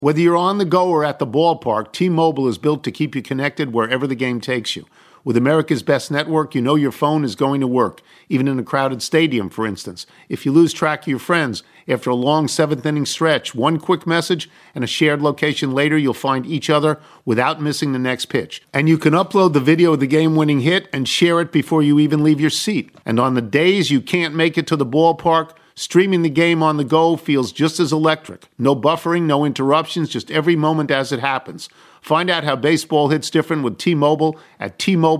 Whether you're on the go or at the ballpark, T-Mobile is built to keep you connected wherever the game takes you. With America's best network, you know your phone is going to work, even in a crowded stadium, for instance. If you lose track of your friends, after a long seventh-inning stretch, one quick message and a shared location later, you'll find each other without missing the next pitch. And you can upload the video of the game-winning hit and share it before you even leave your seat. And on the days you can't make it to the ballpark, streaming the game on the go feels just as electric. No buffering, no interruptions, just every moment as it happens. Find out how baseball hits different with T-Mobile at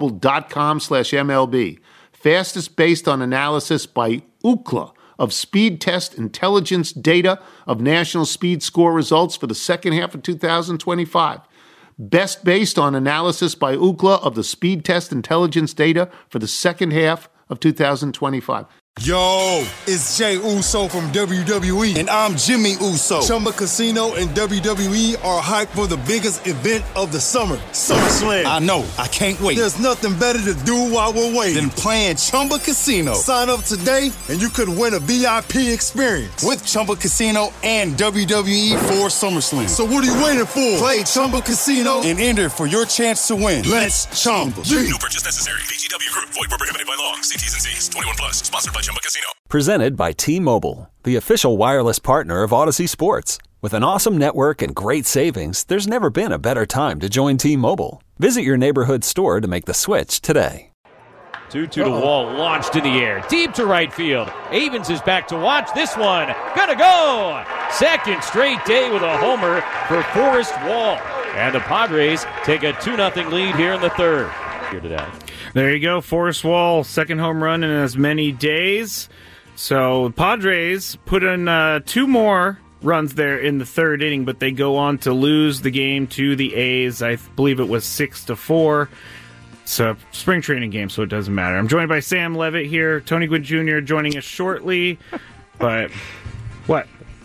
T-Mobile.com/MLB. Fastest based on analysis by Ookla of Speed Test Intelligence data of national speed score results for the second half of 2025. Best based on analysis by Ookla of the Speed Test Intelligence data for the second half of 2025. Yo, it's Jay Uso from WWE, and I'm Jimmy Uso. Chumba Casino and WWE are hyped for the biggest event of the summer, SummerSlam. I know, I can't wait. There's nothing better to do while we're waiting than playing Chumba Casino. Sign up today, and you could win a VIP experience with Chumba Casino and WWE for SummerSlam. So what are you waiting for? Play Chumba Casino and enter for your chance to win. Let's Chumba. No purchase necessary. VGW Group. Void where prohibited by law. See T's and C's. 21 plus. Sponsored by Chumba Casino. Presented by T-Mobile, the official wireless partner of Odyssey Sports. With an awesome network and great savings, there's never been a better time to join T-Mobile. Visit your neighborhood store to make the switch today. 2-2 to Wall, launched in the air, deep to right field. Avens is back to watch this one. Gonna go! Second straight day with a homer for Forrest Wall. And the Padres take a 2-0 lead here in the third. Here today. There you go, Forrest Wall, second home run in as many days. So Padres put in 2 more runs there in the third inning, but they go on to lose the game to the A's. I believe it was 6-4. It's a spring training game, so it doesn't matter. I'm joined by Sam Levitt here, Tony Gwynn Jr. joining us shortly. But what?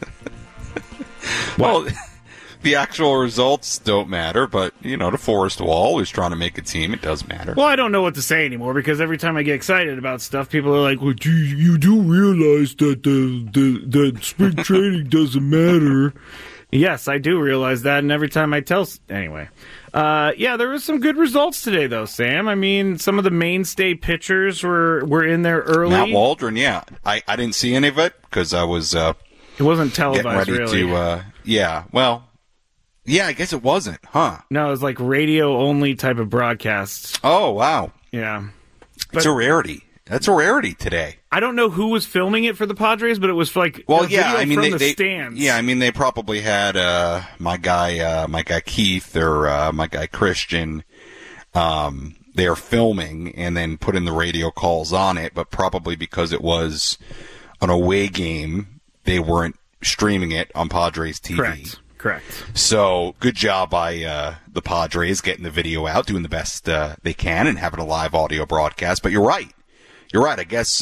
Well, the actual results don't matter, but, you know, to Forrest Wall, who's trying to make a team, it does matter. Well, I don't know what to say anymore, because every time I get excited about stuff, people are like, well, you do realize that the spring training doesn't matter. Yes, I do realize that, and every time I tell... Anyway. Yeah, there was some good results today, though, Sam. I mean, some of the mainstay pitchers were in there early. Matt Waldron, yeah. I didn't see any of it, because I was... it wasn't televised, really. Yeah, well... Yeah, I guess it wasn't, huh? No, it was like radio-only type of broadcasts. Oh, wow. Yeah. It's a rarity. That's a rarity today. I don't know who was filming it for the Padres, but it was like well, yeah, I mean, from the stands. Yeah, I mean, they probably had my guy Keith or my guy Christian. They're filming and then putting the radio calls on it, but probably because it was an away game, they weren't streaming it on Padres TV. Correct. So, good job by the Padres getting the video out, doing the best they can, and having a live audio broadcast. But you're right. I guess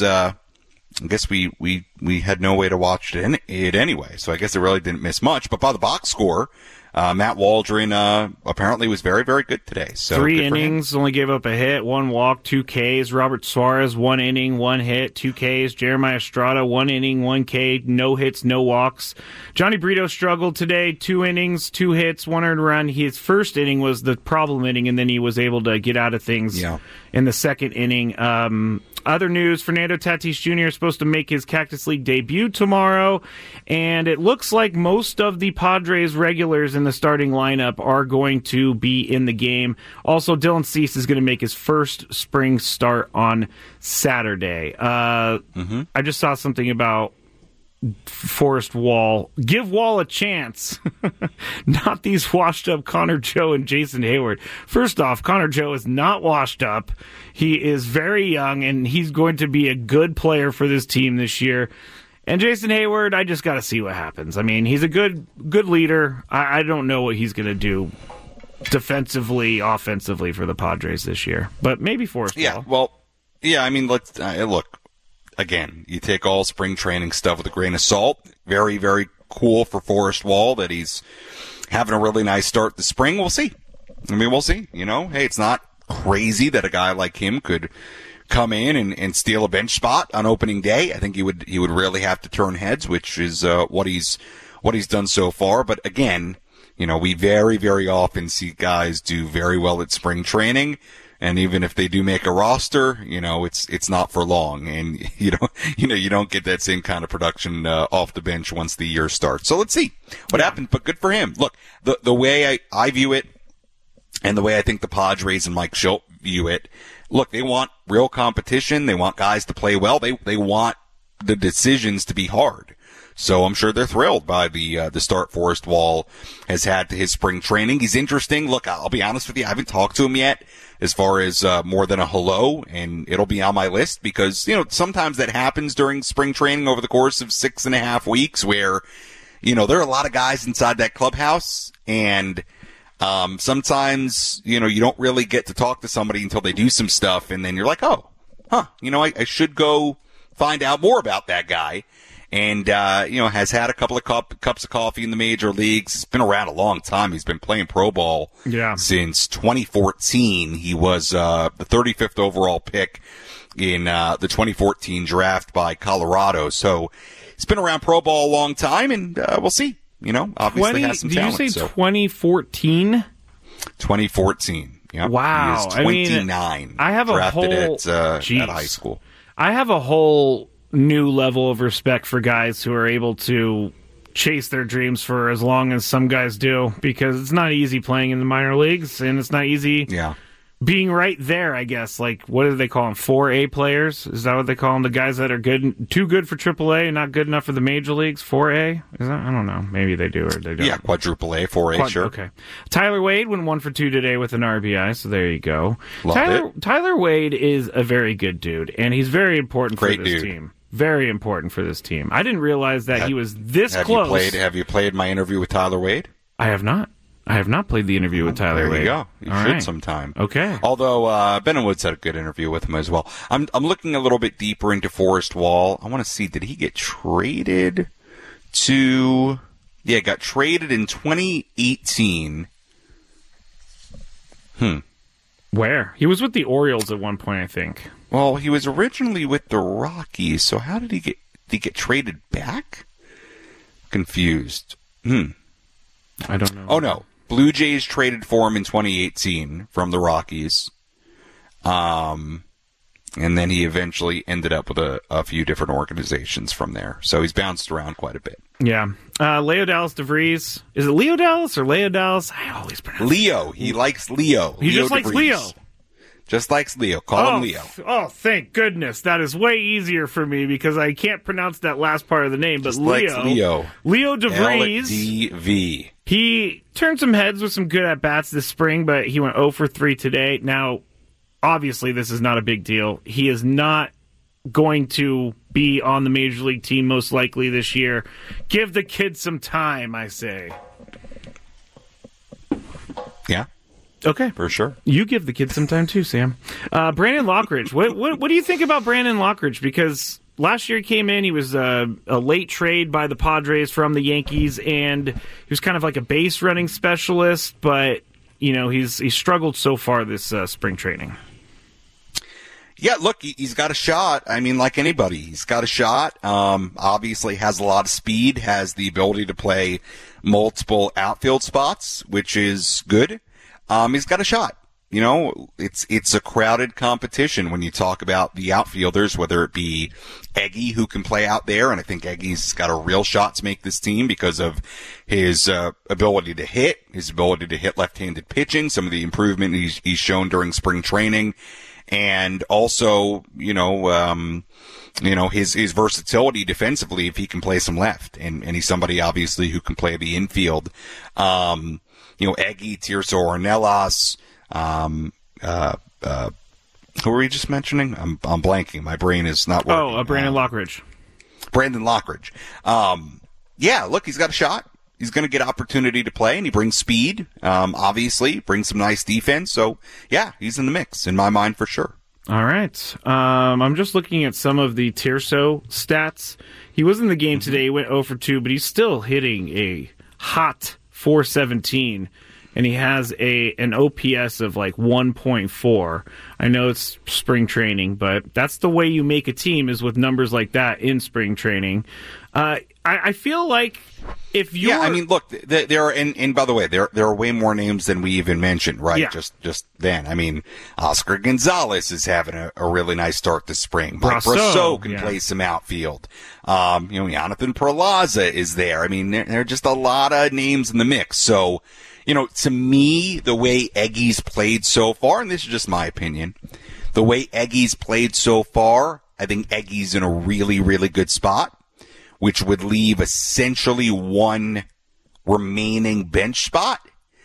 we had no way to watch it anyway. So I guess it really didn't miss much. But by the box score, Matt Waldron apparently was very, very good today. So 3 innings, only gave up a hit, 1 walk, 2 Ks. Robert Suarez, 1 inning, 1 hit, 2 Ks. Jeremiah Estrada, 1 inning, 1 K, no hits, no walks. Johnny Brito struggled today, 2 innings, 2 hits, 1 earned run. His first inning was the problem inning, and then he was able to get out of things in the second inning. Other news, Fernando Tatis Jr. is supposed to make his Cactus League debut tomorrow, and it looks like most of the Padres regulars in the starting lineup are going to be in the game. Also, Dylan Cease is going to make his first spring start on Saturday. I just saw something about Forrest Wall. Give Wall a chance. Not these washed up Connor Joe and Jason Hayward. First off, Connor Joe is not washed up. He is very young, and he's going to be a good player for this team this year. And Jason Hayward, I just got to see what happens. I mean, he's a good leader. I don't know what he's going to do defensively, offensively for the Padres this year. But maybe Forrest Wall. I mean, let's look. Again, you take all spring training stuff with a grain of salt. Very, very cool for Forrest Wall that he's having a really nice start this spring. We'll see. I mean, we'll see. You know, hey, it's not crazy that a guy like him could come in and steal a bench spot on opening day. I think he would really have to turn heads, which is what he's done so far. But again, We very, very often see guys do very well at spring training. And even if they do make a roster, it's not for long. And you don't get that same kind of production, off the bench once the year starts. So let's see what happens, but good for him. Look, the way I view it and the way I think the Padres and Mike Shildt view it, look, they want real competition. They want guys to play well. They want the decisions to be hard. So I'm sure they're thrilled by the start Forrest Wall has had to his spring training. He's interesting. Look, I'll be honest with you. I haven't talked to him yet as far as more than a hello, and it'll be on my list because, sometimes that happens during spring training over the course of 6.5 weeks where, there are a lot of guys inside that clubhouse, and sometimes, you don't really get to talk to somebody until they do some stuff, and then you're like, I should go find out more about that guy. And, has had a couple of cups of coffee in the major leagues. He's been around a long time. He's been playing pro ball since 2014. He was the 35th overall pick in the 2014 draft by Colorado. So he's been around pro ball a long time, and we'll see. Obviously has some talent. Did you say 2014? 2014. Yeah. Wow. He is 29. I have drafted at high school. I have a whole new level of respect for guys who are able to chase their dreams for as long as some guys do, because it's not easy playing in the minor leagues, and it's not easy being right there, I guess. Like, what do they call them? 4A players? Is that what they call them? The guys that are too good for AAA and not good enough for the major leagues? 4A? Is that? I don't know. Maybe they do or they don't. Yeah, quadruple A, 4A, sure. Okay. Tyler Wade went 1 for 2 today with an RBI, so there you go. Love it. Tyler Wade is a very good dude, and he's very important for this team. Very important for this team. I didn't realize that he was this close. Have you played my interview with Tyler Wade? I have not. I have not played the interview with Tyler Wade. There you go. You should sometime. Okay. Although Ben and Woods had a good interview with him as well. I'm looking a little bit deeper into Forrest Wall. I want to see, did he get traded to... Yeah, got traded in 2018. Where? He was with the Orioles at one point, I think. Well, he was originally with the Rockies, so how did he get traded back? Confused. I don't know. Oh, no. Blue Jays traded for him in 2018 from the Rockies. And then he eventually ended up with a few different organizations from there. So he's bounced around quite a bit. Yeah. Leo Dallas DeVries. Is it Leo Dallas or Leo Dallas? I always pronounce Leo. He likes Leo. He just likes Leo. Just likes Leo. Call him Leo. Oh, thank goodness. That is way easier for me because I can't pronounce that last part of the name. But just Leo. Leo DeVries. LDV. He turned some heads with some good at-bats this spring, but he went 0 for 3 today. Now, obviously, this is not a big deal. He is not going to be on the Major League team most likely this year. Give the kid some time, I say. Yeah. Okay. For sure. You give the kid some time too, Sam. Brandon Lockridge. What do you think about Brandon Lockridge? Because last year he came in, he was a late trade by the Padres from the Yankees, and he was kind of like a base running specialist, but he's struggled so far this spring training. Yeah, look, he's got a shot. I mean, like anybody, he's got a shot. Obviously has a lot of speed, has the ability to play multiple outfield spots, which is good. He's got a shot. It's a crowded competition when you talk about the outfielders, whether it be Eggy, who can play out there, and I think Eggy's got a real shot to make this team because of his ability to hit, his ability to hit left-handed pitching, some of the improvement he's shown during spring training, and also, his versatility defensively if he can play some left, and he's somebody obviously who can play the infield. Eggy, Tirso Ornelas, who were we just mentioning? I'm blanking. My brain is not working. Brandon Lockridge. Brandon Lockridge. Look, he's got a shot. He's going to get opportunity to play, and he brings speed, obviously, brings some nice defense. So, yeah, he's in the mix, in my mind, for sure. All right. I'm just looking at some of the Tirso stats. He was in the game today. He went 0 for 2, but he's still hitting a hot .417, and he has an OPS of like 1.4. I know it's spring training, but that's the way you make a team, is with numbers like that in spring training. I feel like if you're... Yeah, I mean, look, there are, and by the way, there are way more names than we even mentioned, right? Yeah. Just then. I mean, Oscar Gonzalez is having a really nice start this spring. Mike Brasso, Brasso can yeah. play some outfield. Jonathan Perlaza is there. I mean, there are just a lot of names in the mix. So, to me, the way Eggy's played so far, and this is just my opinion, the way Eggy's played so far, I think Eggy's in a really, really good spot, which would leave essentially one remaining bench spot.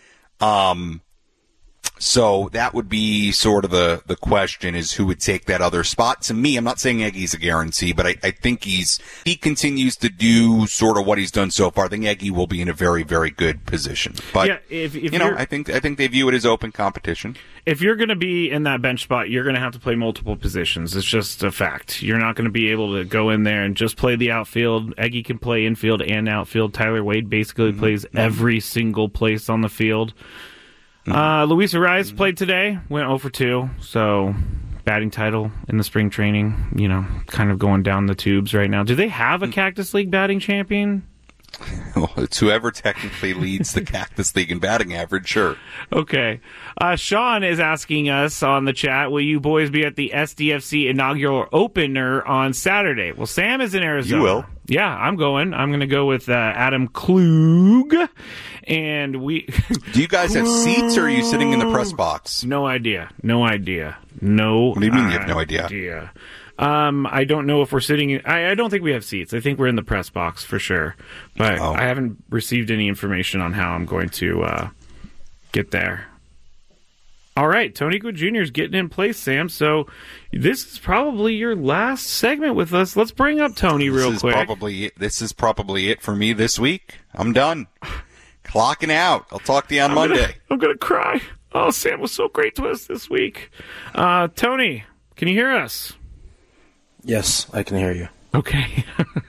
So that would be sort of the question, is who would take that other spot. To me, I'm not saying Eggy's a guarantee, but I think he continues to do sort of what he's done so far. I think Eggy will be in a very, very good position. But, yeah, if I think they view it as open competition. If you're going to be in that bench spot, you're going to have to play multiple positions. It's just a fact. You're not going to be able to go in there and just play the outfield. Eggy can play infield and outfield. Tyler Wade basically plays every single place on the field. Luis Ariz played today, went 0 for 2, so batting title in the spring training, kind of going down the tubes right now. Do they have a Cactus League batting champion? Well, it's whoever technically leads the Cactus League in batting average, sure. Okay. Sean is asking us on the chat, will you boys be at the SDFC inaugural opener on Saturday? Well, Sam is in Arizona. You will. Yeah, I'm going. I'm going to go with Adam Klug. And we... Do you guys have seats, or are you sitting in the press box? No idea. What do you mean you have no idea? I don't know if we're sitting... I don't think we have seats. I think we're in the press box for sure. But I haven't received any information on how I'm going to get there. All right, Tony Gwynn Jr. is getting in place, Sam. So this is probably your last segment with us. Let's bring up Tony real quick. This is probably it for me this week. I'm done. Clocking out. I'll talk to you on Monday. I'm going to cry. Oh, Sam was so great to us this week. Tony, can you hear us? Yes, I can hear you. Okay.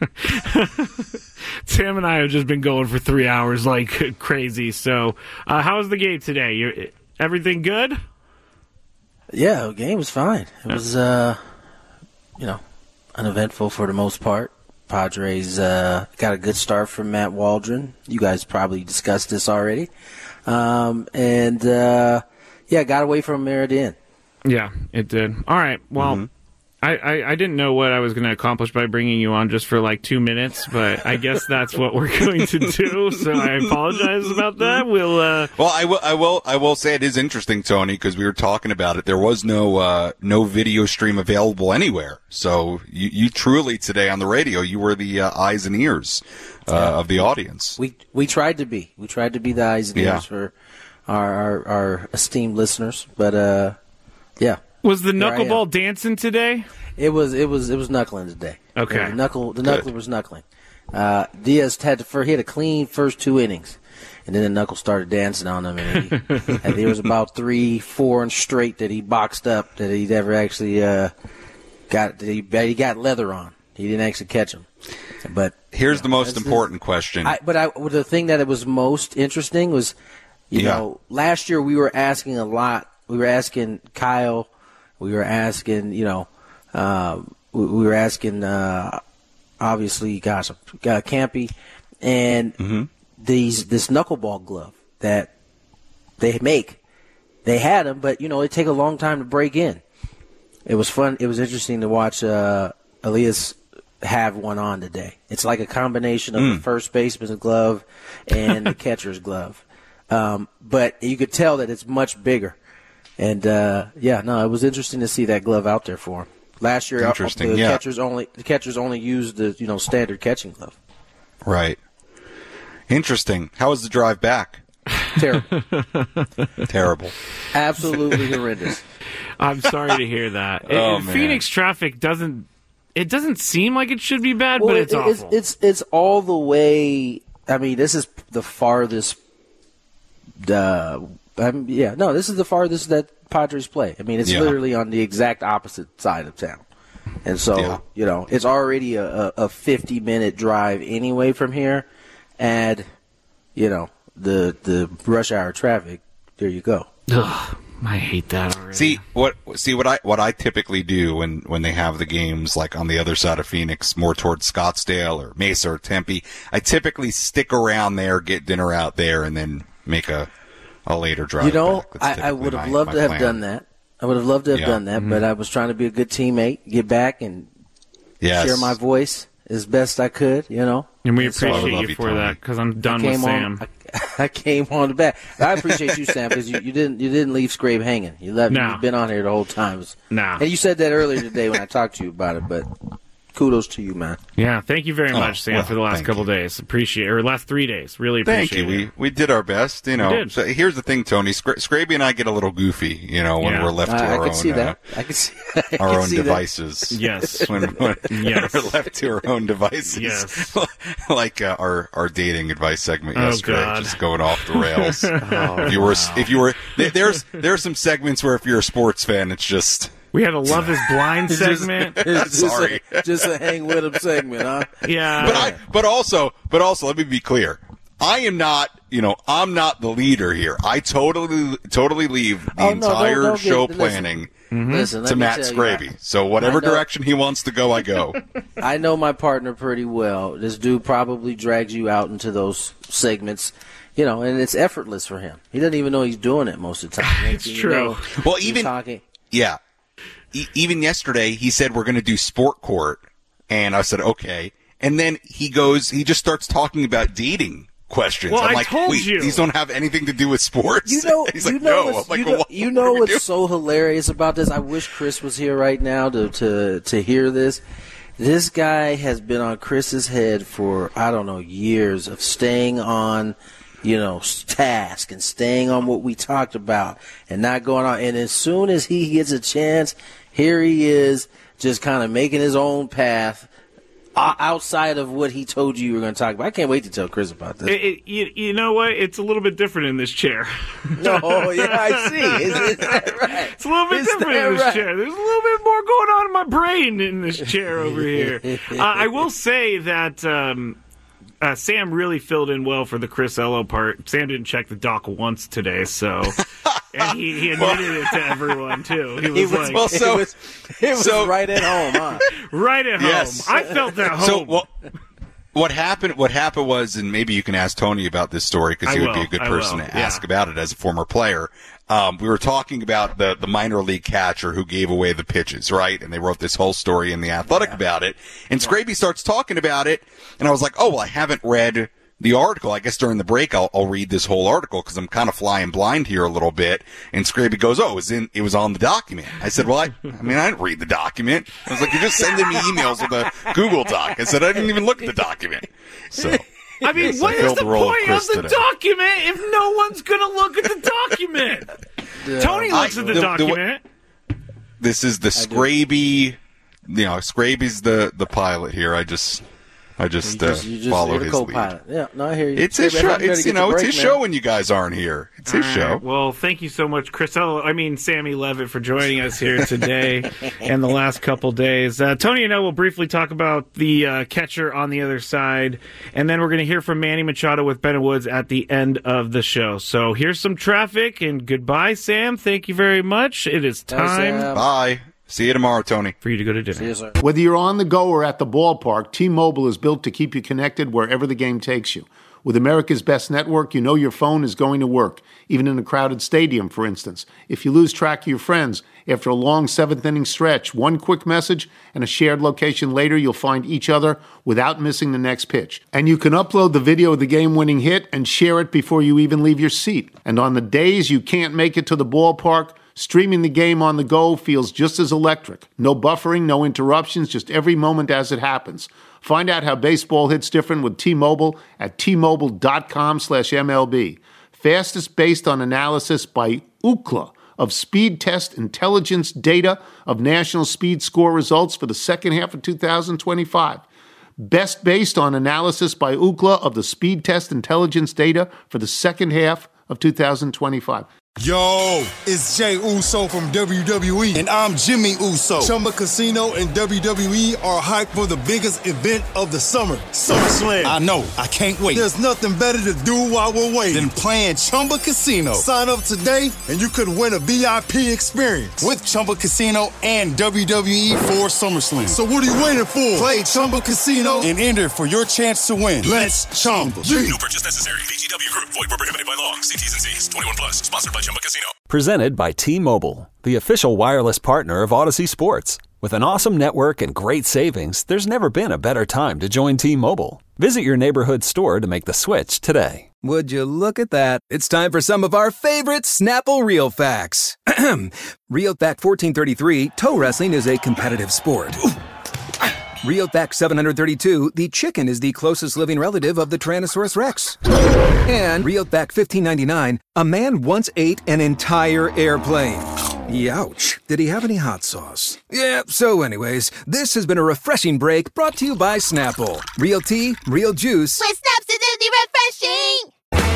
Sam and I have just been going for 3 hours like crazy. So how was the game today? Everything good? Yeah, the game was fine. It was, uneventful for the most part. Padres got a good start from Matt Waldron. You guys probably discussed this already. Got away from him at the end. Yeah, it did. All right, well... I didn't know what I was going to accomplish by bringing you on just for like 2 minutes, but I guess that's what we're going to do. So I apologize about that. We'll. Well, I will say it is interesting, Tony, because we were talking about it. There was no video stream available anywhere. So you truly today on the radio, you were the eyes and ears of the audience. We tried to be. We tried to be the eyes and ears for our esteemed listeners, but yeah. Was the knuckleball dancing today? It was knuckling today. Okay. The knuckler was knuckling. Diaz had a clean first 2 innings, and then the knuckle started dancing on him, and there was about 3-4 straight that he boxed up that he never actually got. He got leather on. He didn't actually catch him. But here's the most important question. The thing that it was most interesting was, last year we were asking a lot. We were asking Kyle. We were asking, obviously, Campy, and this knuckleball glove that they make. They had them, but, it take a long time to break in. It was fun. It was interesting to watch Elias have one on today. It's like a combination of the first baseman's glove and the catcher's glove. But you could tell that it's much bigger. And it was interesting to see that glove out there for him. Last year, catchers only used the standard catching glove. Right. Interesting. How was the drive back? Terrible. Terrible. Absolutely horrendous. I'm sorry to hear that. Phoenix traffic doesn't seem like it should be bad, but it's awful. It's all the way. I mean, this is the farthest. This is the farthest that Padres play. I mean, it's literally on the exact opposite side of town. And so, it's already a 50-minute drive anyway from here. Add, the rush hour traffic, there you go. Ugh, I hate that already. See what I typically do when they have the games like on the other side of Phoenix, more towards Scottsdale or Mesa or Tempe. I typically stick around there, get dinner out there, and then make a later drive. I would have loved to have done that. I would have loved to have done that, but I was trying to be a good teammate, get back and share my voice as best I could. And we appreciate you for that because I'm done with Sam. I came on the back. I appreciate you, Sam, because you didn't leave Scrape hanging. You've been on here the whole time. And you said that earlier today when I talked to you about it, but kudos to you, man. Yeah, thank you very much, Sam, for the last couple days. Appreciate it. Or last 3 days. Really appreciate it. Thank you. We did our best. So here's the thing, Tony. Scraby and I get a little goofy, when we're left to our own. I can see our own devices. Yes. When we're left to our own devices. Yes. Like our dating advice segment yesterday, God. just going off the rails. If you were, there's some segments where if you're a sports fan, it's just. We had a Love is Blind segment. Sorry. Just a hang with him segment, huh? Yeah. But also, let me be clear. I am not, I'm not the leader here. I totally leave the entire show planning to Matt Scraby. So whatever direction he wants to go, I go. I know my partner pretty well. This dude probably drags you out into those segments. And it's effortless for him. He doesn't even know he's doing it most of the time. It's true. Well, even yesterday, he said we're going to do Sport Court, and I said okay. And then he just starts talking about dating questions. Well, I'm I like, told wait, you. these don't have anything to do with sports. He's like, no. I'm like, what are we what's doing? so hilarious about this? I wish Chris was here right now to hear this. This guy has been on Chris's head for years of staying on. Task and staying on what we talked about and not going on. And as soon as he gets a chance, here he is just kind of making his own path outside of what he told you were going to talk about. I can't wait to tell Chris about this. You know what? It's a little bit different in this chair. I see. Is that right? It's a little bit different in this chair. There's a little bit more going on in my brain in this chair over here. I will say that Sam really filled in well for the Chris Ello part. Sam didn't check the doc once today, so and he admitted it to everyone too. He was like, it was right at home, huh? Right at home. Yes. I felt at home. So what happened was, and maybe you can ask Tony about this story because he would be a good person to ask about it as a former player. We were talking about the minor league catcher who gave away the pitches, right? And they wrote this whole story in The Athletic about it. And Scraby starts talking about it, and I was like, I haven't read the article. I guess during the break I'll read this whole article because I'm kind of flying blind here a little bit. And Scraby goes, it was on the document. I said, well, I didn't read the document. I was like, you're just sending me emails with a Google Doc. I said, I didn't even look at the document. So. What is the point of the document if no one's going to look at the document? Tony looks at the document. This is the Scraby. Scraby's the pilot here. I just follow his lead. Yeah, no, I hear you. It's his show. It's his show when you guys aren't here. It's his show. Well, thank you so much, Sammy Levitt, for joining us here today and the last couple days. Tony and I will briefly talk about the catcher on the other side, and then we're going to hear from Manny Machado with Ben Woods at the end of the show. So here's some traffic, and goodbye, Sam. Thank you very much. It is time. Bye. See you tomorrow, Tony. For you to go to dinner. See you, sir. Whether you're on the go or at the ballpark, T-Mobile is built to keep you connected wherever the game takes you. With America's best network, your phone is going to work, even in a crowded stadium, for instance. If you lose track of your friends, after a long seventh-inning stretch, one quick message and a shared location later, you'll find each other without missing the next pitch. And you can upload the video of the game-winning hit and share it before you even leave your seat. And on the days you can't make it to the ballpark, streaming the game on the go feels just as electric. No buffering, no interruptions, just every moment as it happens. Find out how baseball hits different with T-Mobile at T-Mobile.com/MLB. Fastest based on analysis by Ookla of Speed Test Intelligence data of national speed score results for the second half of 2025. Best based on analysis by Ookla of the Speed Test Intelligence data for the second half of 2025. Yo, it's Jay Uso from WWE, and I'm Jimmy Uso. Chumba Casino and WWE are hyped for the biggest event of the summer, SummerSlam. I know, I can't wait. There's nothing better to do while we're waiting than playing Chumba Casino. Sign up today, and you could win a VIP experience with Chumba Casino and WWE for SummerSlam. So what are you waiting for? Play Chumba Casino and enter for your chance to win. Let's Chumba. No purchase necessary. VGW Group. Void where prohibited by law. See T's and C's. 21 plus. Sponsored by Chumba Casino. Presented by T-Mobile, the official wireless partner of Odyssey Sports. With an awesome network and great savings, there's never been a better time to join T-Mobile. Visit your neighborhood store to make the switch today. Would you look at that? It's time for some of our favorite Snapple Real Facts. Real Fact 1433, toe wrestling is a competitive sport. Real Fact 732, the chicken is the closest living relative of the Tyrannosaurus Rex. And Real Fact 1599, a man once ate an entire airplane. Youch. Did he have any hot sauce? Yeah, so anyways, this has been a refreshing break brought to you by Snapple. Real tea, real juice. With Snaps, it's refreshing!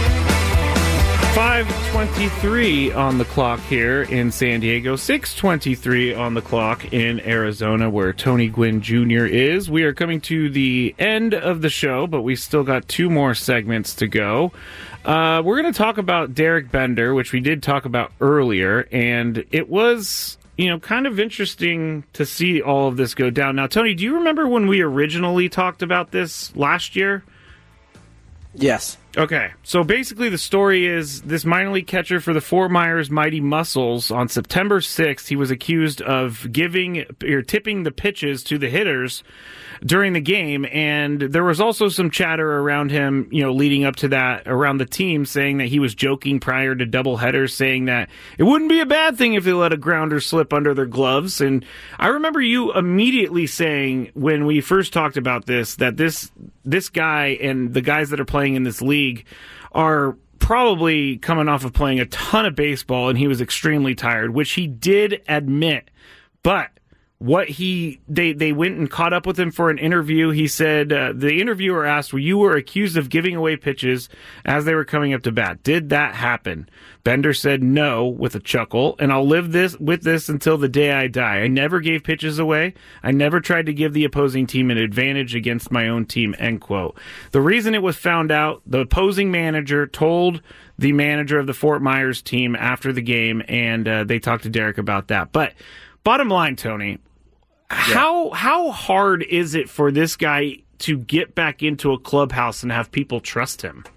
5:23 on the clock here in San Diego, 6:23 on the clock in Arizona, where Tony Gwynn Jr. is. We are coming to the end of the show, but we still got two more segments to go. We're going to talk about Derek Bender, which we did talk about earlier, and it was, kind of interesting to see all of this go down. Now, Tony, do you remember when we originally talked about this last year? Yes. Okay, so basically the story is this minor league catcher for the Fort Myers Mighty Muscles on September 6th, he was accused of tipping the pitches to the hitters during the game, and there was also some chatter around him, leading up to that, around the team, saying that he was joking prior to doubleheaders, saying that it wouldn't be a bad thing if they let a grounder slip under their gloves. And I remember you immediately saying, when we first talked about this, that this guy and the guys that are playing in this league are probably coming off of playing a ton of baseball, and he was extremely tired, which he did admit. But they went and caught up with him for an interview. He said, the interviewer asked, you were accused of giving away pitches as they were coming up to bat. Did that happen? Bender said no with a chuckle, and I'll live with this until the day I die. I never gave pitches away. I never tried to give the opposing team an advantage against my own team, end quote. The reason it was found out, the opposing manager told the manager of the Fort Myers team after the game, and they talked to Derek about that. But bottom line, Tony, how hard is it for this guy to get back into a clubhouse and have people trust him?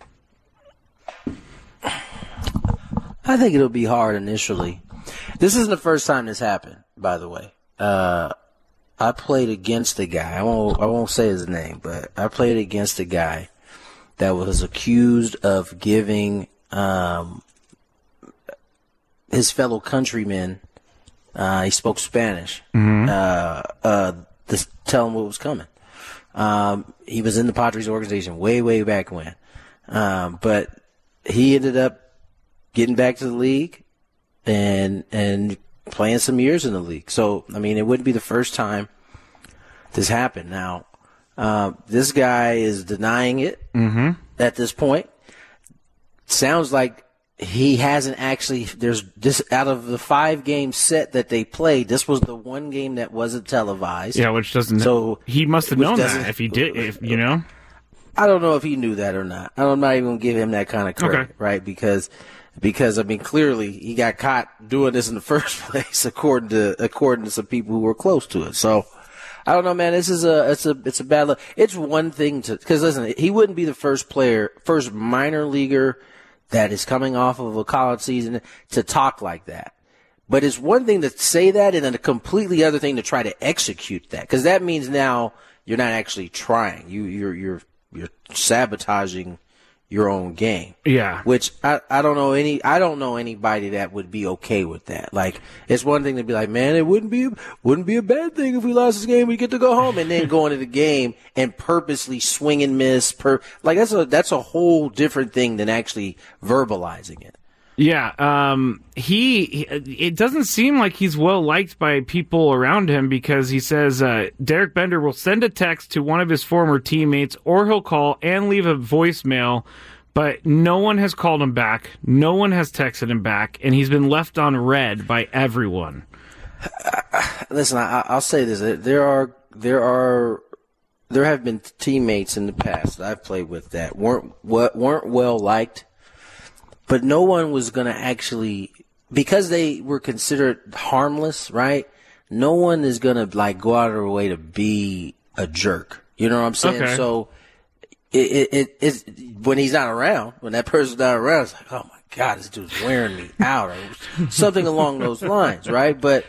I think it'll be hard initially. This isn't the first time this happened, by the way. I played against a guy. I won't say his name, but I played against a guy that was accused of giving his fellow countrymen. He spoke Spanish. Mm-hmm. To tell him what was coming. He was in the Padres organization way back when. But he ended up getting back to the league and playing some years in the league. So, I mean, it wouldn't be the first time this happened. Now, this guy is denying it at this point. Sounds like he hasn't actually, there's this, out of the 5-game set that they played, this was the one game that wasn't televised. Yeah, which doesn't, so he must have known that if he did, I don't know if he knew that or not. I'm not even going to give him that kind of credit, right? Because, I mean, clearly he got caught doing this in the first place, according to some people who were close to it. So, I don't know, man. This is it's a bad look. It's one thing because listen, he wouldn't be the first minor leaguer that is coming off of a college season to talk like that. But it's one thing to say that, and then a completely other thing to try to execute that, because that means now you're not actually trying. You're sabotaging your own game. Yeah. Which I don't know anybody that would be okay with that. Like, it's one thing to be like, man, it wouldn't be a bad thing if we lost this game, we get to go home, and then go into the game and purposely swing and miss. That's a whole different thing than actually verbalizing it. Yeah, it doesn't seem like he's well liked by people around him, because he says Derek Bender will send a text to one of his former teammates, or he'll call and leave a voicemail, but no one has called him back. No one has texted him back, and he's been left on red by everyone. Listen, I'll say this: there have been teammates in the past that I've played with that weren't well liked, but no one was going to actually, because they were considered harmless, right? No one is going to like go out of their way to be a jerk. You know what I'm saying? Okay. So it's when he's not around, when that person's not around, it's like, oh my God, this dude's wearing me out, or something along those lines, right? But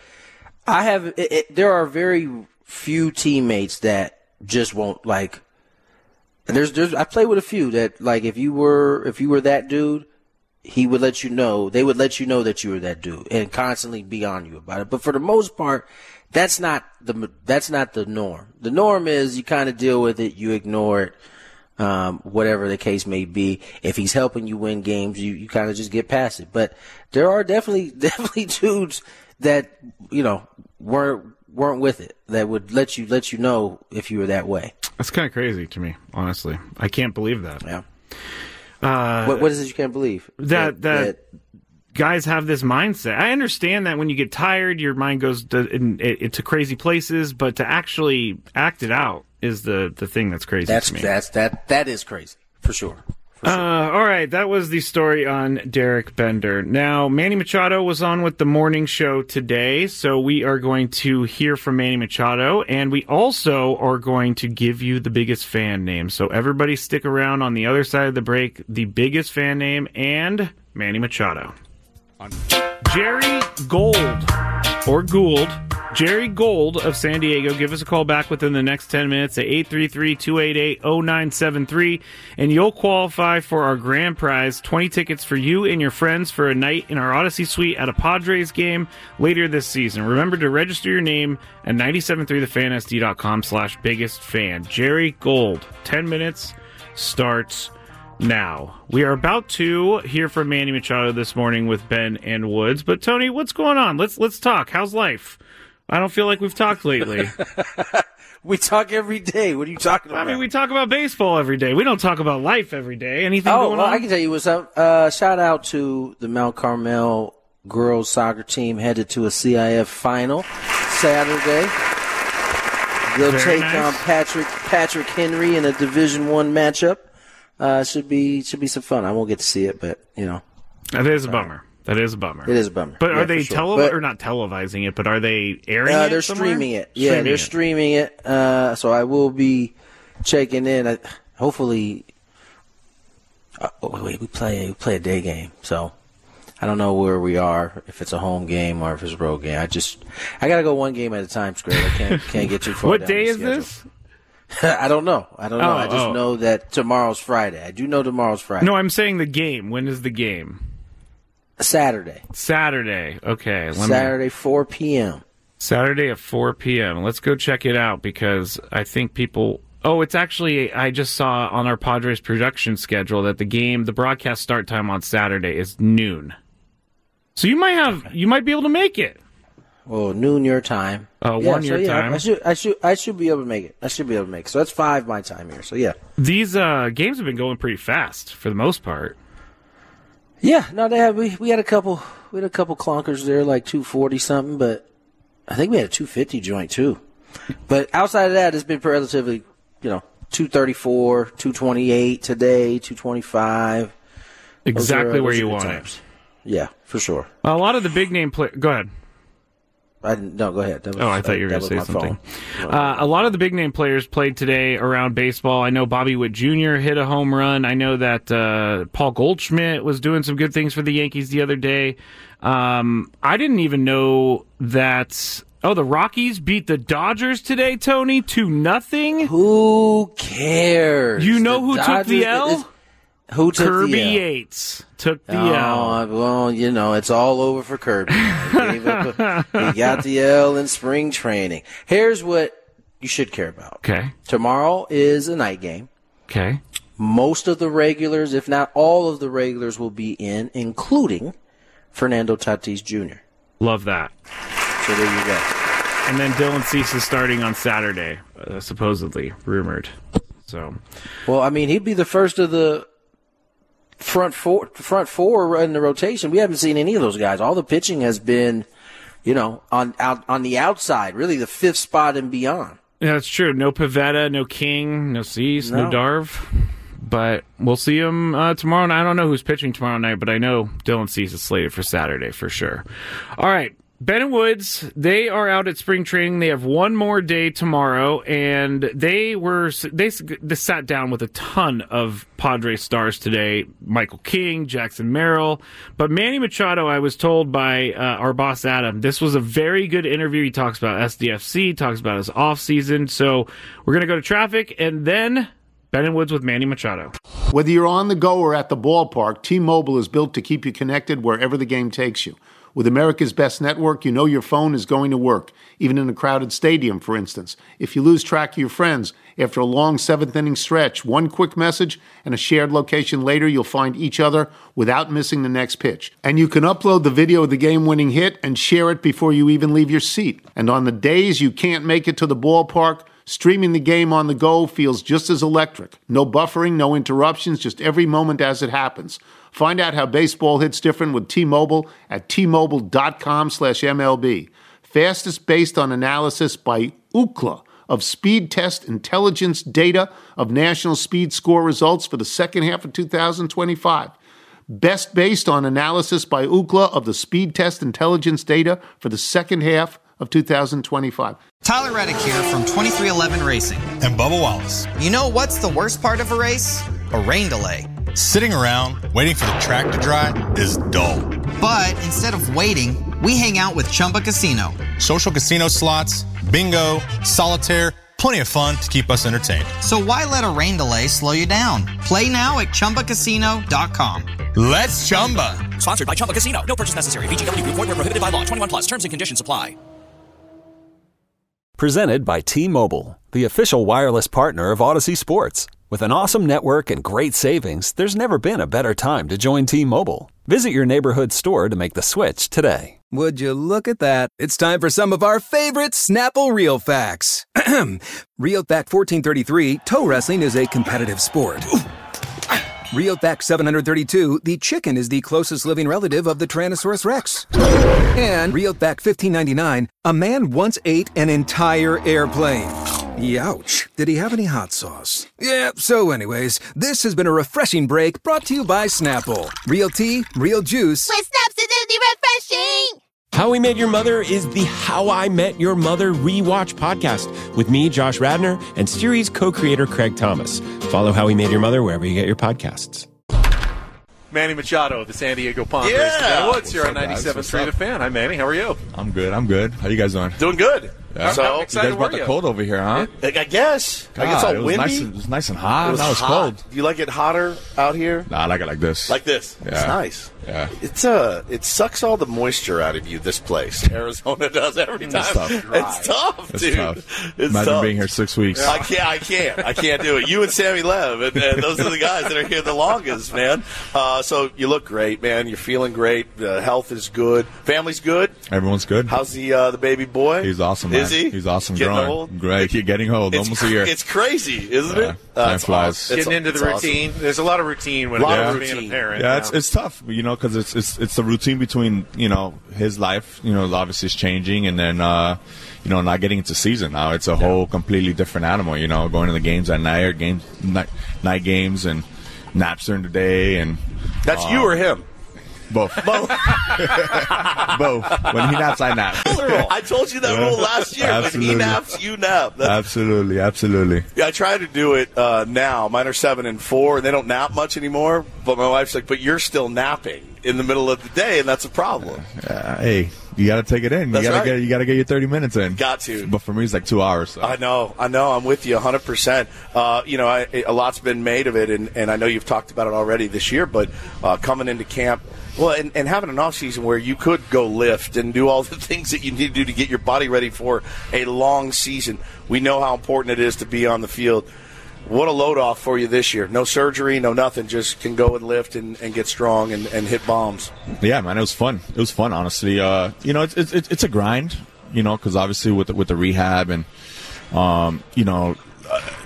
there are very few teammates that just won't like. I played with a few that like if you were that dude, he would let you know. They would let you know that you were that dude and constantly be on you about it. But for the most part, that's not the norm. The norm is you kind of deal with it, you ignore it, whatever the case may be. If he's helping you win games, you kind of just get past it. But there are definitely dudes that weren't with it, that would let you know if you were that way. That's kind of crazy to me, honestly. I can't believe that. Yeah. What is it you can't believe? That guys have this mindset. I understand that when you get tired, your mind goes to crazy places, but to actually act it out is the thing that's crazy to me. That is crazy, for sure. All right, that was the story on Derek Bender. Now, Manny Machado was on with the morning show today, so we are going to hear from Manny Machado, and we also are going to give you the biggest fan name. So everybody stick around on the other side of the break, the biggest fan name and Manny Machado. Jerry Gould, or Gould. Jerry Gould of San Diego. Give us a call back within the next 10 minutes at 833-288-0973, and you'll qualify for our grand prize, 20 tickets for you and your friends for a night in our Odyssey Suite at a Padres game later this season. Remember to register your name at 973thefansd.com/biggestfan. Jerry Gould. 10 minutes starts now. We are about to hear from Manny Machado this morning with Ben and Woods. But Tony, what's going on? Let's talk. How's life? I don't feel like we've talked lately. We talk every day. What are you talking about? I mean, we talk about baseball every day. We don't talk about life every day. Anything going on? I can tell you what's up. Shout out to the Mount Carmel girls soccer team headed to a CIF final Saturday. They'll take on Patrick Henry in a Division I matchup. Should be some fun. I won't get to see it, but that is a bummer. That is a bummer. It is a bummer. But are they or not televising it? But are they airing it? They're somewhere? streaming it. Yeah, they're streaming it. So I will be checking in. Hopefully, we play a day game. So I don't know where we are, if it's a home game or if it's a road game. I gotta go one game at a time, Scrape. I can't get too far. What down day the is schedule. this? I don't know. I just know that tomorrow's Friday. I do know tomorrow's Friday. No, I'm saying the game. When is the game? Saturday. Okay. Saturday, 4 p.m. Saturday at 4 p.m. Let's go check it out because I think people... Oh, it's actually... I just saw on our Padres production schedule that the broadcast start time on Saturday is noon. So you might be able to make it. Well, noon your time. 1 your time. I should be able to make it. So that's 5 my time here. So yeah. These games have been going pretty fast for the most part. Yeah, no, they have. We had a couple clunkers there, like 240 something, but I think we had a 250 joint too. But outside of that, it's been relatively, 234, 228 today, 225. Exactly where you want it. Yeah, for sure. A lot of the big name players. Go ahead. No, go ahead. I thought you were going to say something. A lot of the big name players played today around baseball. I know Bobby Witt Jr. hit a home run. I know that Paul Goldschmidt was doing some good things for the Yankees the other day. I didn't even know that. Oh, the Rockies beat the Dodgers today, Tony, 2-0. Who cares? You know who took the L? Who took Kirby the L? Yates took the L. Well, it's all over for Kirby. He got the L in spring training. Here's what you should care about. Okay. Tomorrow is a night game. Okay. Most of the regulars, if not all of the regulars, will be in, including Fernando Tatis Jr. Love that. So there you go. And then Dylan Cease is starting on Saturday, supposedly rumored. So, well, I mean, he'd be the first of the front four in the rotation, we haven't seen any of those guys. All the pitching has been, on the outside, really the fifth spot and beyond. Yeah, that's true. No Pivetta, no King, no Cease, no Darv. But we'll see him tomorrow night. I don't know who's pitching tomorrow night, but I know Dylan Cease is slated for Saturday for sure. All right. Ben and Woods, they are out at spring training. They have one more day tomorrow, and they sat down with a ton of Padres stars today. Michael King, Jackson Merrill. But Manny Machado, I was told by our boss Adam, this was a very good interview. He talks about SDFC, talks about his offseason. So we're going to go to traffic, and then Ben and Woods with Manny Machado. Whether you're on the go or at the ballpark, T-Mobile is built to keep you connected wherever the game takes you. With America's best network, you know your phone is going to work, even in a crowded stadium, for instance. If you lose track of your friends, after a long seventh-inning stretch, one quick message and a shared location later, you'll find each other without missing the next pitch. And you can upload the video of the game-winning hit and share it before you even leave your seat. And on the days you can't make it to the ballpark, streaming the game on the go feels just as electric. No buffering, no interruptions, just every moment as it happens. Find out how baseball hits different with T-Mobile at T-Mobile.com/MLB. Fastest based on analysis by Ookla of Speed Test Intelligence data of national speed score results for the second half of 2025. Best based on analysis by Ookla of the Speed Test Intelligence data for the second half of 2025. Tyler Reddick here from 2311 Racing. And Bubba Wallace. You know what's the worst part of a race? A rain delay. Sitting around waiting for the track to dry is dull. But instead of waiting, we hang out with Chumba Casino. Social casino slots, bingo, solitaire, plenty of fun to keep us entertained. So why let a rain delay slow you down? Play now at ChumbaCasino.com. Let's Chumba. Sponsored by Chumba Casino. No purchase necessary. VGW Group. Void where prohibited by law. 21 plus. Terms and conditions apply. Presented by T-Mobile, the official wireless partner of Odyssey Sports. With an awesome network and great savings, there's never been a better time to join T-Mobile. Visit your neighborhood store to make the switch today. Would you look at that? It's time for some of our favorite Snapple Real Facts. Real Fact 1433, toe wrestling is a competitive sport. Real Fact 732, the chicken is the closest living relative of the Tyrannosaurus Rex. And Real Fact 1599, a man once ate an entire airplane. Youch. Did he have any hot sauce? Yeah, so anyways, this has been a refreshing break brought to you by Snapple. Real tea, real juice. With Snap's acidity refreshing! How We Met Your Mother is the How I Met Your Mother rewatch podcast with me, Josh Radnor, and series co-creator Craig Thomas. Follow How We Met Your Mother wherever you get your podcasts. Manny Machado of the San Diego Padres. Ben Woods here on 97.3 The Fan. Hi, Manny. How are you? I'm good. How you guys doing? Doing good. Yeah. So you guys brought the cold over here, huh? I guess. God, it's all it was windy. It was nice and hot. Now it's hot. cold. Do you like it hotter out here? Nah, I like it like this. Like this. Yeah. It's nice. Yeah. It sucks all the moisture out of you, this place. Arizona does every time. It's tough. It's tough, It's dude. tough. It's Imagine tough. being here 6 weeks. I can't do it. You and Sammy Lev, and those are the guys that are here the longest, man. So you look great, man. You're feeling great. Health is good. Family's good. Everyone's good. How's the baby boy? He's awesome, man. Is he? He's awesome. Getting growing. old? Great. Getting old. Almost a year. It's crazy, isn't it? Time flies. Awesome. Getting into the routine. Awesome. There's a lot of routine when it's being a parent. Yeah, it's tough, because it's the routine between his life, obviously is changing, and then not getting into season now. It's a whole completely different animal. Going to the games at night, or night games, and naps during the day, and that's you or him. Both. Both. When he naps, I nap. I told you that rule last year. Absolutely. When he naps, you nap. Absolutely. Yeah, I try to do it now. Mine are 7 and 4, and they don't nap much anymore. But my wife's like, "But you're still napping in the middle of the day, and that's a problem." Hey, you got to take it in. That's you got to right. get your 30 minutes in. Got to. But for me, it's like 2 hours. So. I know. I'm with you 100%. A lot's been made of it, and I know you've talked about it already this year. But coming into camp. Well, and having an off season where you could go lift and do all the things that you need to do to get your body ready for a long season. We know how important it is to be on the field. What a load off for you this year. No surgery, no nothing. Just can go and lift and get strong and hit bombs. Yeah, man, it was fun. It was fun, honestly. It's a grind, because obviously with the rehab and,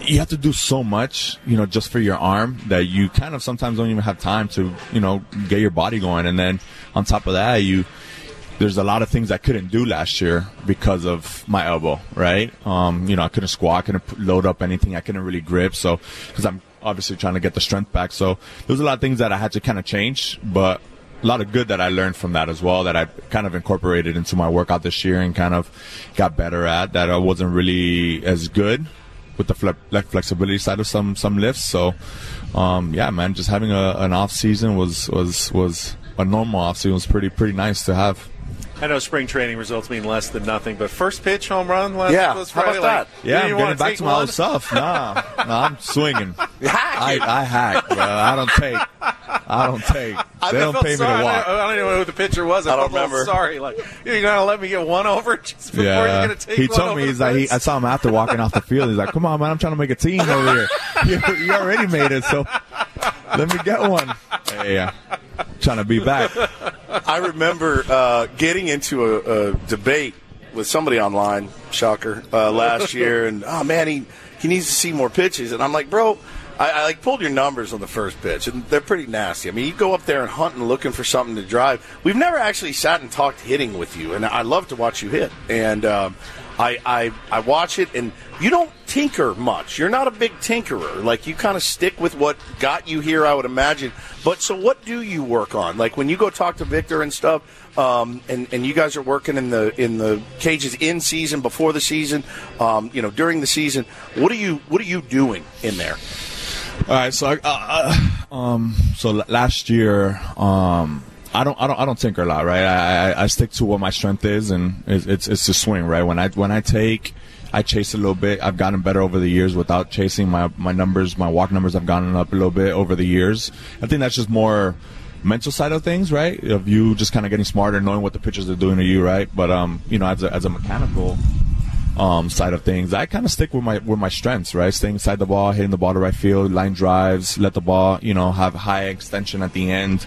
you have to do so much, just for your arm that you kind of sometimes don't even have time to, get your body going. And then on top of that, there's a lot of things I couldn't do last year because of my elbow, right? I couldn't squat, I couldn't load up anything, I couldn't really grip. So, because I'm obviously trying to get the strength back. So there's a lot of things that I had to kind of change, but a lot of good that I learned from that as well, that I kind of incorporated into my workout this year and kind of got better at, that I wasn't really as good with the flexibility side of some lifts. So, yeah, man, just having an off season was a normal off season was pretty nice to have. I know spring training results mean less than nothing, but first pitch home run last Friday. How about that? Yeah, I'm getting back to my old self. Nah, I'm swinging. I hack, bro. I don't take. They don't pay me to walk. I don't even know who the pitcher was. I don't remember. Sorry, you're gonna let me get one over just before you're gonna take one over. He told me I saw him after walking off the field. He's like, "Come on, man, I'm trying to make a team over here. You already made it, so let me get one." Hey, trying to be back. I remember getting into a debate with somebody online, shocker, last year, and man, he needs to see more pitches, and I'm like, bro, I pulled your numbers on the first pitch, and they're pretty nasty. I mean, you go up there and hunt and looking for something to drive. We've never actually sat and talked hitting with you, and I love to watch you hit, and I watch it, and you don't tinker much. You're not a big tinkerer. Like, you kind of stick with what got you here, I would imagine. But so what do you work on? Like, when you go talk to Victor and stuff, and you guys are working in the cages in season, before the season, during the season, what are you doing in there? All right, so so last year, I don't tinker a lot, right? I stick to what my strength is, and it's the swing, right? When I take, I chase a little bit. I've gotten better over the years without chasing. My numbers, my walk numbers have gone up a little bit over the years. I think that's just more mental side of things, right? Of you just kind of getting smarter, knowing what the pitchers are doing to you, right? But as a mechanical side of things, I kind of stick with my strengths, right? Staying inside the ball, hitting the ball to right field, line drives, let the ball, have high extension at the end.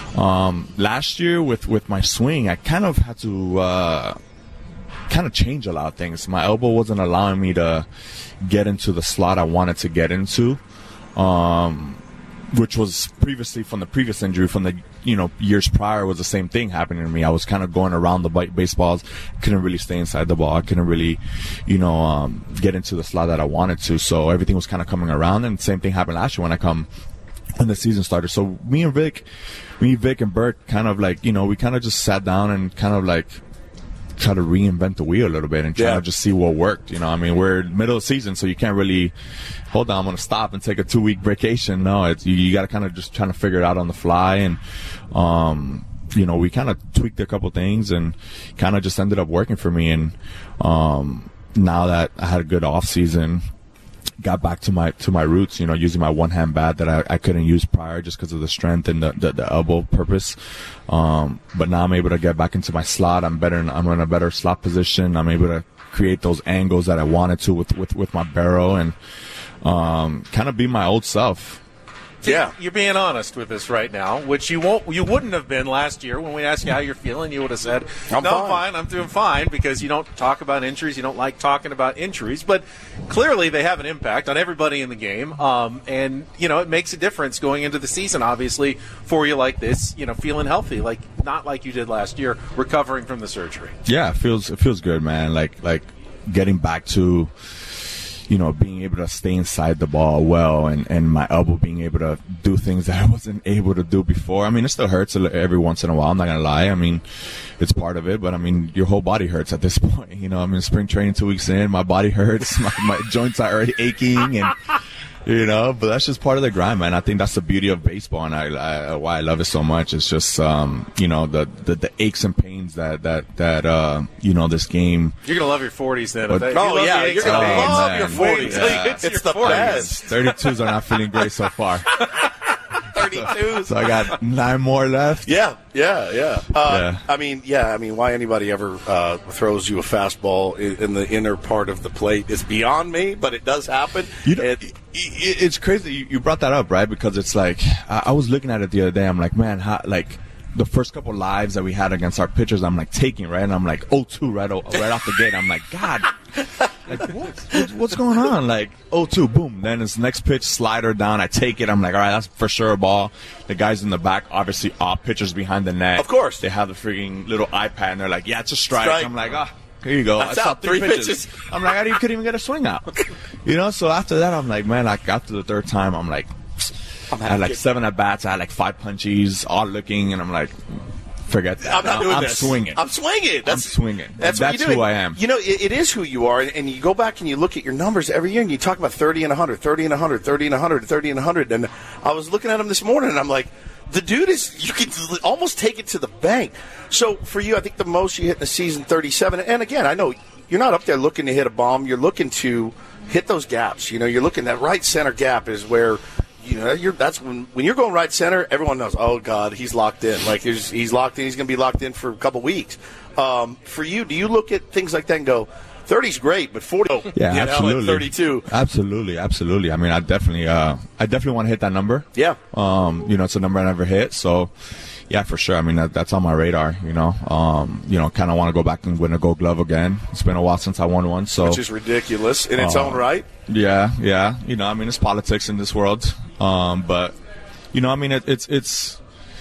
Last year with my swing, I kind of had to change a lot of things. My elbow wasn't allowing me to get into the slot I wanted to get into, which was previously from the previous injury from the years prior was the same thing happening to me. I was kind of going around the baseballs, couldn't really stay inside the ball. I couldn't really, get into the slot that I wanted to. So everything was kind of coming around, and the same thing happened last year when the season started. So me, Vic and Bert kind of like, we kind of just sat down and kind of like try to reinvent the wheel a little bit and try to just see what worked. We're middle of the season, so you can't really hold on, I'm going to stop and take a 2-week vacation. No, you got to kind of just trying to figure it out on the fly. And, we kind of tweaked a couple things and kind of just ended up working for me. And, now that I had a good off season, got back to my roots, using my one-hand bat that I couldn't use prior just because of the strength and the elbow purpose. But now I'm able to get back into my slot. I'm in a better slot position. I'm able to create those angles that I wanted to with my barrel and kind of be my old self. Yeah, you're being honest with us right now, which you wouldn't have been last year when we asked you how you're feeling. You would have said, I'm fine. I'm doing fine, because you don't talk about injuries. You don't like talking about injuries, but clearly they have an impact on everybody in the game. And it makes a difference going into the season, obviously, for you like this, feeling healthy, like not like you did last year, recovering from the surgery. Yeah, it feels good, man. Like getting back to, being able to stay inside the ball well, and my elbow being able to do things that I wasn't able to do before. It still hurts every once in a while. I'm not going to lie. It's part of it, but your whole body hurts at this point. Spring training 2 weeks in, my body hurts. My joints are already aching, and but that's just part of the grind, man. I think that's the beauty of baseball, and why I love it so much. It's just, the aches and pains that this game. You're going to love your 40s then. You're going to love your 40s. Yeah. It's the best. 32s are not feeling great so far. 32. So I got 9 more left. Yeah. Why anybody ever throws you a fastball in the inner part of the plate is beyond me, but it does happen. It's crazy you brought that up, right? Because it's like, I was looking at it the other day. I'm like, man, the first couple lives that we had against our pitchers, I'm like taking, right? And I'm like 0-2 right off the gate. I'm like, God, what's going on? Like 0-2, boom. Then his next pitch, slider down. I take it. I'm like, all right, that's for sure a ball. The guys in the back, obviously, all pitchers behind the net. Of course. They have the freaking little iPad, and they're like, yeah, it's a strike. I'm like, here you go. That's I saw out. 3 pitches. I'm like, I couldn't even get a swing out. So after that, I'm like, man, like after the third time, I'm like, I had like 7 at-bats. I had like 5 punchies, all looking, and I'm like, forget that. I'm not doing this. Swinging. I'm swinging. I'm swinging. That's who I am. It is who you are, and you go back and you look at your numbers every year, and you talk about 30 and 100, 30 and 100, 30 and 100, 30 and 100. And I was looking at him this morning, and I'm like, the dude you can almost take it to the bank. So for you, I think the most you hit in the season, 37. And again, I know you're not up there looking to hit a bomb. You're looking to hit those gaps. You're looking, that right center gap is where, that's when you're going right center, everyone knows, oh, God, he's locked in. Like, he's locked in. He's going to be locked in for a couple weeks. For you, do you look at things like that and go, 30's great, but 40, absolutely. 32. Absolutely. I mean, I definitely want to hit that number. Yeah. It's a number I never hit, so yeah, for sure. I mean, that's on my radar. Kind of want to go back and win a Gold Glove again. It's been a while since I won one, so which is ridiculous in its own right. Yeah. I mean, it's politics in this world, but I mean, it's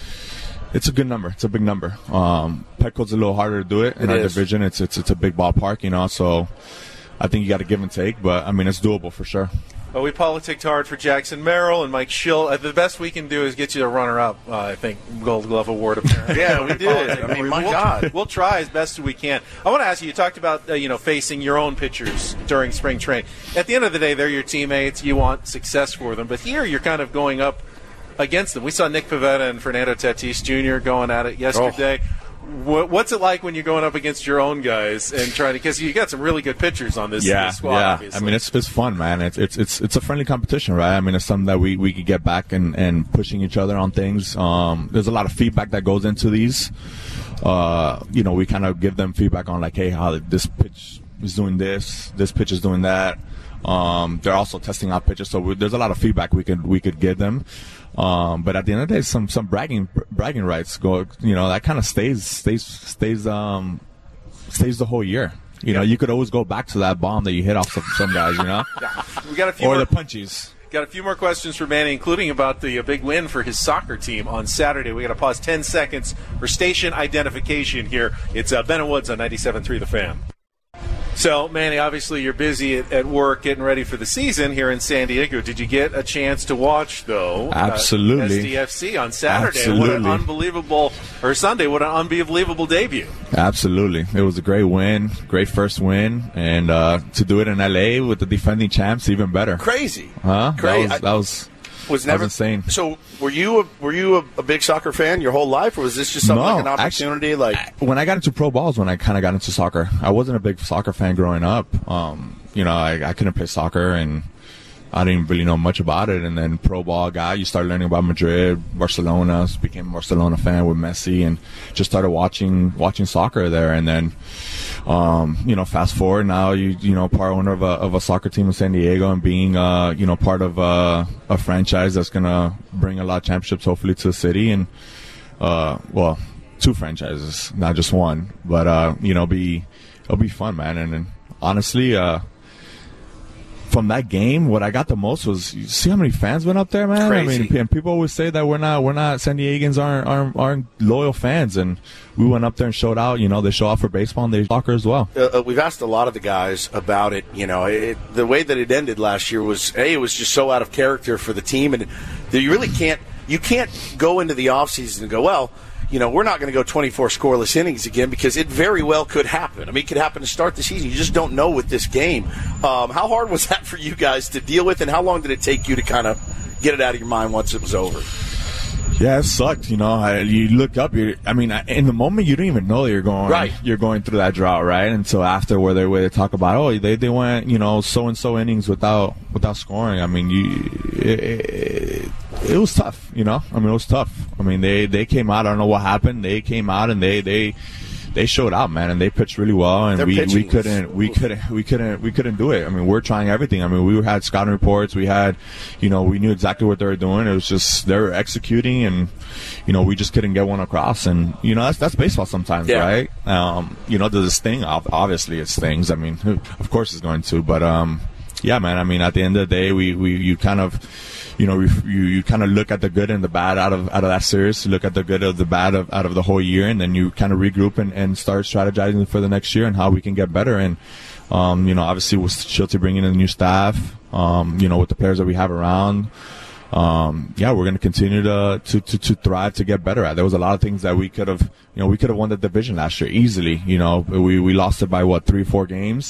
a good number. It's a big number. Petco's a little harder to do it in our division. It's a big ballpark, so I think you got to give and take. But, I mean, it's doable for sure. Well, we politicked hard for Jackson Merrill and Mike Schill. The best we can do is get you a runner-up, I think, Gold Glove Award, apparently. Yeah, we did. I mean, my God. We'll try as best as we can. I want to ask you talked about, facing your own pitchers during spring training. At the end of the day, they're your teammates. You want success for them. But here you're kind of going up against them. We saw Nick Pivetta and Fernando Tatis Jr. going at it yesterday. What's it like when you're going up against your own guys and trying to? Because you got some really good pitchers on this squad. Yeah, obviously. I mean it's fun, man. It's a friendly competition, right? I mean, it's something that we could get back and pushing each other on things. There's a lot of feedback that goes into these. We kind of give them feedback on like, hey, how this pitch is doing this pitch is doing that. They're also testing out pitches, so there's a lot of feedback we could give them. But at the end of the day, some bragging rights go. That kind of stays the whole year. You could always go back to that bomb that you hit off some guys. We got a few or the punchies. Got a few more questions for Manny, including about the big win for his soccer team on Saturday. We got to pause 10 seconds for station identification here. It's Ben Woods on 97.3 The Fan. So, Manny, obviously you're busy at work getting ready for the season here in San Diego. Did you get a chance to watch, though? Absolutely. SDFC on Saturday. Absolutely. What an unbelievable, or Sunday, what an unbelievable debut. Absolutely. It was a great win, great first win, and to do it in L.A. with the defending champs, even better. Crazy. Huh? Crazy. That was insane. So, were you a big soccer fan your whole life, or was this just something like an opportunity? Actually, when I got into pro ball is when I kind of got into soccer. I wasn't a big soccer fan growing up. I couldn't play soccer, and I didn't really know much about it. And then pro ball you start learning about Madrid, Barcelona. Became a Barcelona fan with Messi, and just started watching soccer there. And then, fast forward now, part owner of a soccer team in San Diego, and being part of a franchise that's gonna bring a lot of championships, hopefully, to the city. And 2 franchises, not just one. But it'll be fun, man. And honestly, from that game, what I got the most was, you see how many fans went up there, man? Crazy. I mean, people always say that we're not San Diegans aren't loyal fans, and we went up there and showed out. They show out for baseball and they soccer as well. We've asked a lot of the guys about it. The way that it ended last year was, it was just so out of character for the team, and you really can't go into the offseason and go, well, we're not going to go 24 scoreless innings again, because it very well could happen. I mean, it could happen to start the season. You just don't know with this game. How hard was that for you guys to deal with, and how long did it take you to kind of get it out of your mind once it was over? Yeah, it sucked. You look up. In the moment, you don't even know that you're going through that drought, right? Until after, where they talk about, they went so and so innings without scoring. I mean, it was tough. It was tough. I mean, they came out. I don't know what happened. They came out and they they showed out, man, and they pitched really well, and we couldn't do it. I mean, we're trying everything. I mean, we had scouting reports, we knew exactly what they were doing. It was just they were executing, and we just couldn't get one across. And that's baseball sometimes, right? Does it sting? Obviously, it stings. I mean, of course it's going to, but yeah, man. I mean, at the end of the day, you kind of look at the good and the bad out of that series. You look at the good of the bad out of the whole year, and then you kind of regroup and start strategizing for the next year and how we can get better. And obviously with Shilty bringing in new staff, with the players that we have around. We're going to continue to thrive, to get better at. There was a lot of things that we could have won the division last year easily. We lost it by 3-4 games.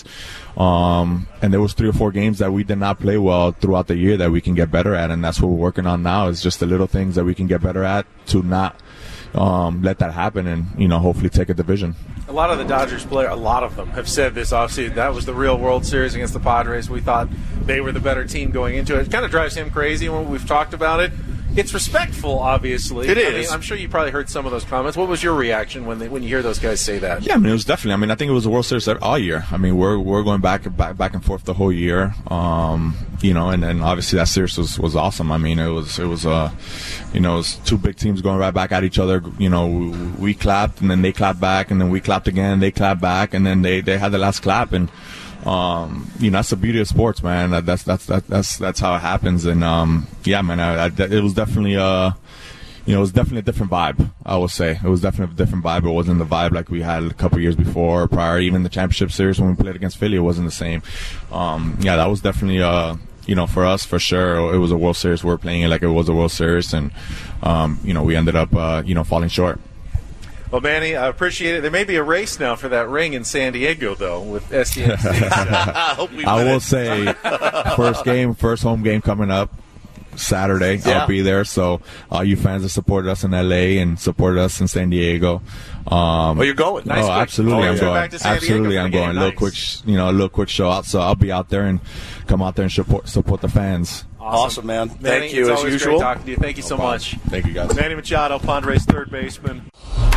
And there was 3 or 4 games that we did not play well throughout the year that we can get better at. And that's what we're working on now, is just the little things that we can get better at to not let that happen and, hopefully take a division. A lot of the Dodgers players, a lot of them have said this offseason, that was the real World Series against the Padres. We thought they were the better team going into it. It kind of drives him crazy when we've talked about it. It's respectful, obviously. It is. I'm sure you probably heard some of those comments. What was your reaction when you hear those guys say that? Yeah, I mean, it was definitely. I think it was a World Series all year. I mean, we're going back and forth the whole year. And then obviously that series was awesome. I mean, it was it was 2 big teams going right back at each other. We clapped, and then they clapped back, and then we clapped again. They clapped back, and then they had the last clap, and that's the beauty of sports, man. That's how it happens. And man, it was definitely it was definitely a different vibe. I would say it was definitely a different vibe. It wasn't the vibe like we had a couple years before or prior. Even the championship series when we played against Philly, it wasn't the same. That was definitely for us, for sure, it was a World Series. We're playing it like it was a World Series, and we ended up falling short. Well, Manny, I appreciate it. There may be a race now for that ring in San Diego, though, with SDNC. I will say, first home game coming up Saturday. Yeah. I'll be there. So all you fans that supported us in LA and supported us in San Diego. You're going. Nice. Absolutely, I'm going. Absolutely, I'm going. Nice. A little quick show out. So I'll be out there and come out there and support the fans. Awesome, man. Manny, thank you, as usual. Great talking to you. Thank you so much. Thank you, guys. Manny Machado, Padres third baseman.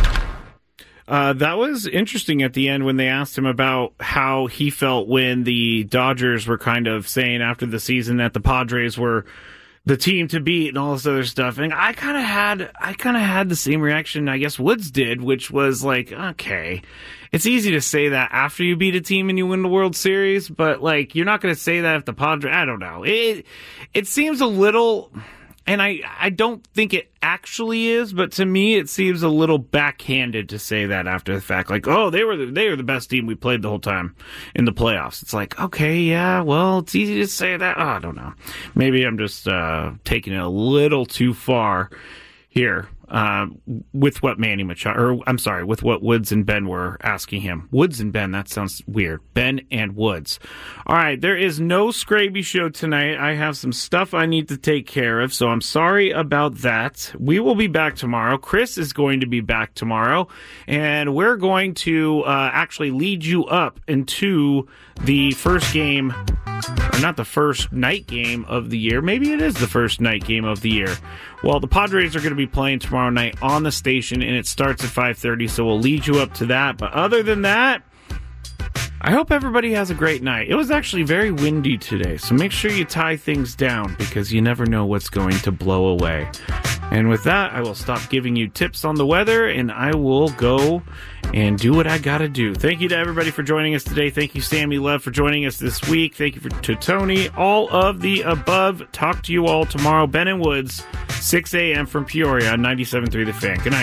That was interesting at the end when they asked him about how he felt when the Dodgers were kind of saying after the season that the Padres were the team to beat and all this other stuff. And I kind of had the same reaction I guess Woods did, which was like, okay, it's easy to say that after you beat a team and you win the World Series, but like you're not going to say that if the Padres. I don't know. It seems a little. And I don't think it actually is, but to me it seems a little backhanded to say that after the fact. Like, oh, they were the best team we played the whole time in the playoffs. It's like, okay, yeah, well, it's easy to say that. Oh, I don't know. Maybe I'm just taking it a little too far here. With what Manny Machado, or I'm sorry, with what Woods and Ben were asking him. Woods and Ben, that sounds weird. Ben and Woods. All right, there is no Scraby show tonight. I have some stuff I need to take care of, so I'm sorry about that. We will be back tomorrow. Chris is going to be back tomorrow, and we're going to actually lead you up into the first game, or not the first night game of the year. Maybe it is the first night game of the year. Well, the Padres are going to be playing tomorrow night on the station, and it starts at 5:30, so we'll lead you up to that. But other than that, I hope everybody has a great night. It was actually very windy today, so make sure you tie things down because you never know what's going to blow away. And with that, I will stop giving you tips on the weather, and I will go and do what I gotta do. Thank you to everybody for joining us today. Thank you, Sammy Love, for joining us this week. Thank you to Tony. All of the above. Talk to you all tomorrow. Ben and Woods, 6 a.m. from Peoria on 97.3 The Fan. Good night.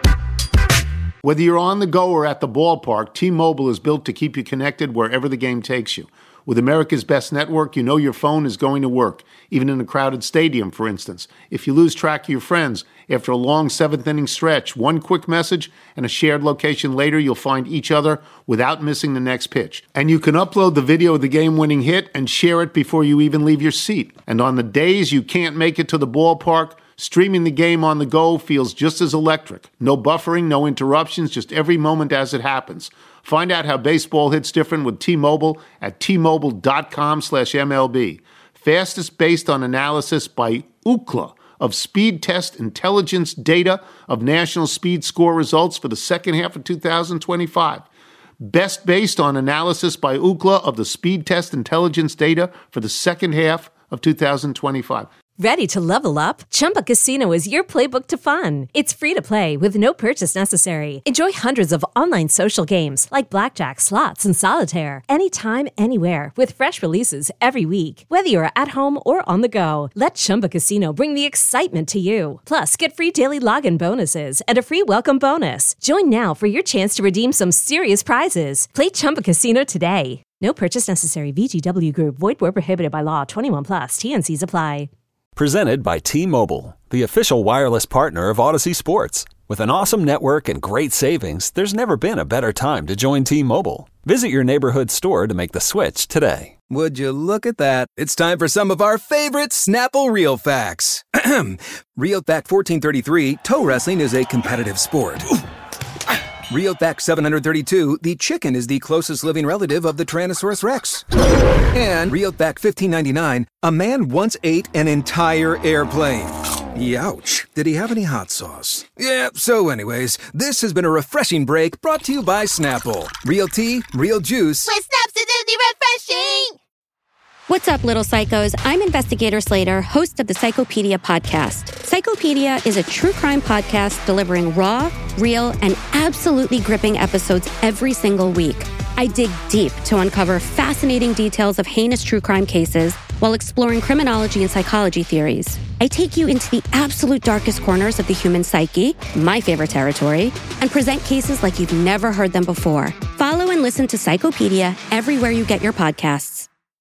Whether you're on the go or at the ballpark, T-Mobile is built to keep you connected wherever the game takes you. With America's best network, you know your phone is going to work, even in a crowded stadium, for instance. If you lose track of your friends, after a long seventh-inning stretch, one quick message and a shared location later, you'll find each other without missing the next pitch. And you can upload the video of the game-winning hit and share it before you even leave your seat. And on the days you can't make it to the ballpark, streaming the game on the go feels just as electric. No buffering, no interruptions, just every moment as it happens. Find out how baseball hits different with T-Mobile at T-Mobile.com/MLB. Fastest based on analysis by Ookla, of speed test intelligence data of national speed score results for the second half of 2025. Best based on analysis by Ookla of the speed test intelligence data for the second half of 2025. Ready to level up? Chumba Casino is your playbook to fun. It's free to play with no purchase necessary. Enjoy hundreds of online social games like blackjack, slots, and solitaire anytime, anywhere with fresh releases every week. Whether you're at home or on the go, let Chumba Casino bring the excitement to you. Plus, get free daily login bonuses and a free welcome bonus. Join now for your chance to redeem some serious prizes. Play Chumba Casino today. No purchase necessary. VGW Group. Void where prohibited by law. 21 plus. T&Cs apply. Presented by T-Mobile, the official wireless partner of Odyssey Sports. With an awesome network and great savings, there's never been a better time to join T-Mobile. Visit your neighborhood store to make the switch today. Would you look at that? It's time for some of our favorite Snapple Real Facts. Real Fact 1433, toe wrestling is a competitive sport. Real Fact 732, the chicken is the closest living relative of the Tyrannosaurus Rex. And Real Fact 1599, a man once ate an entire airplane. Youch. Did he have any hot sauce? Yeah, so anyways, this has been a refreshing break brought to you by Snapple. Real tea, real juice. With Snaps, it's refreshing! What's up, little psychos? I'm Investigator Slater, host of the Psychopedia podcast. Psychopedia is a true crime podcast delivering raw, real, and absolutely gripping episodes every single week. I dig deep to uncover fascinating details of heinous true crime cases while exploring criminology and psychology theories. I take you into the absolute darkest corners of the human psyche, my favorite territory, and present cases like you've never heard them before. Follow and listen to Psychopedia everywhere you get your podcasts.